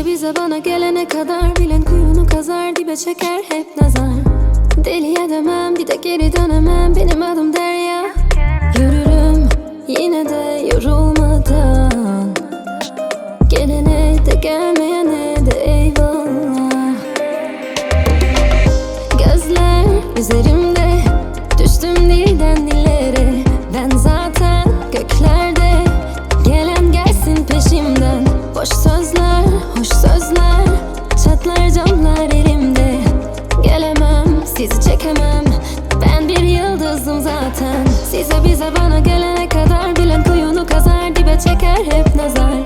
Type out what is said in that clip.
Size bize bana gelene kadar bilen kuyunu kazar, dibe çeker hep nazar. Deli edemem, bir de geri dönemem, benim adım Derya. Yürürüm yine de yorulmadan, gelene de gelmeyene de eyvallah. Gözler üzerimde, düştüm dilden dillere. Ben zaten göklerde, gelen gelsin peşimden. Boş sözler, hoş sözler, çatlar camlar elimde. Gelemem, sizi çekemem, ben bir yıldızım zaten. Size bize bana gelene kadar bilen kuyunu kazar, dibe çeker hep nazar.